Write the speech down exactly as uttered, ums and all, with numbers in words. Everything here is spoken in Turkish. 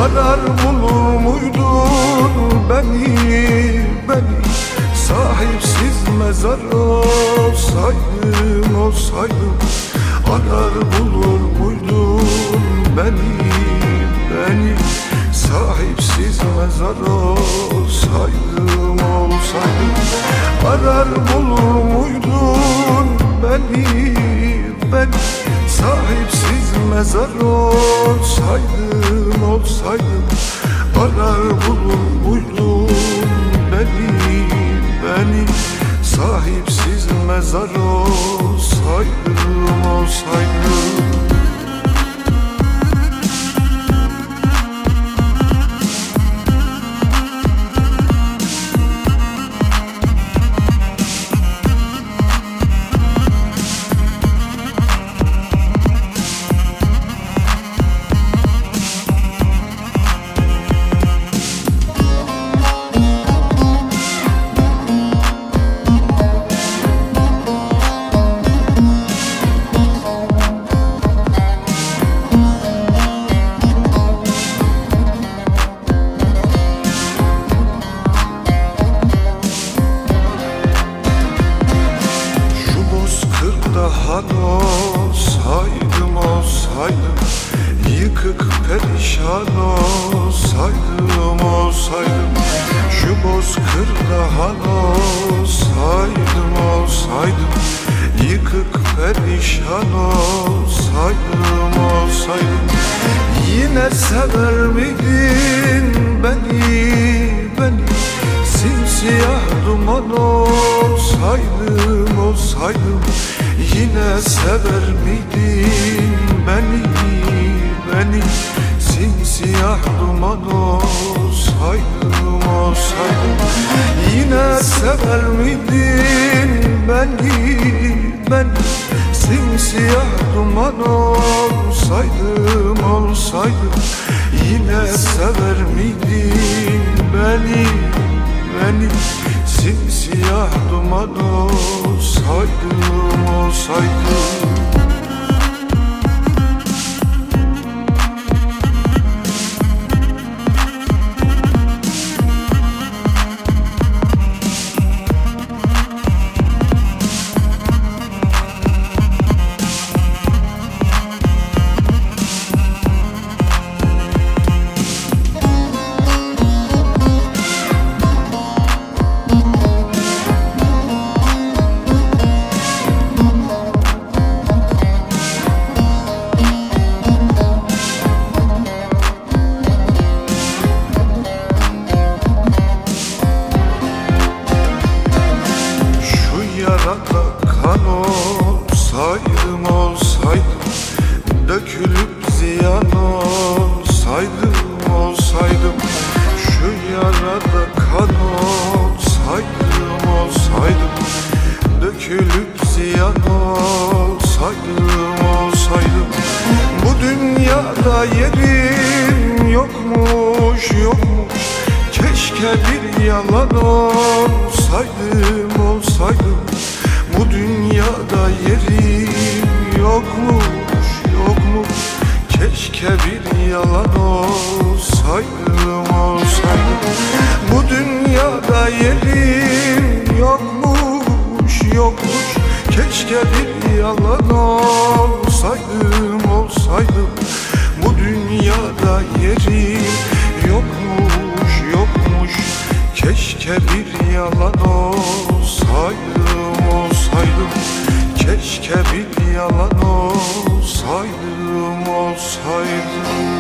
Arar bulur muydun beni, beni sahipsiz mezar olsaydım, olsaydım. Arar bulur muydun beni, beni sahipsiz mezar olsaydım, olsaydım. Arar bulur muydun beni, beni sahipsiz mezar olsaydım, olsaydım. Arar bulur muydun beni, beni sahipsiz mezar olsaydım, olsaydım. Han olsaydım, olsaydım, yıkık perişan olsaydım, olsaydım. Şu bozkırda han olsaydım, olsaydım, yıkık perişan olsaydım, olsaydım. Yine sever miydin beni, beni simsiyah duman olsaydım, olsaydım. Yine sever miydin beni, beni simsiyah duman olsaydım, olsaydım. Yine sever miydin beni, beni simsiyah duman olsaydım, olsaydım. Yine sever miydin beni, beni simsiyah duman olsaydım, olsaydım. Yarada kan olsaydım, olsaydım, dökülüp ziyan olsaydım, olsaydım. Şu yarada kan olsaydım, olsaydım, dökülüp ziyan olsaydım, olsaydım. Bu dünyada yerim yokmuş, yokmuş, keşke bir yalan olsaydım, olsaydım. Bu dünyada yerim yokmuş, yokmuş, keşke bir yalan olsaydım, olsaydım. Bu dünyada yerim yokmuş, yokmuş, keşke bir yalan olsaydım, olsaydım. Bu dünyada yerim yokmuş, yokmuş, keşke bir yalan olsaydım, olsaydım. Keşke bir yalan olsaydım, olsaydım.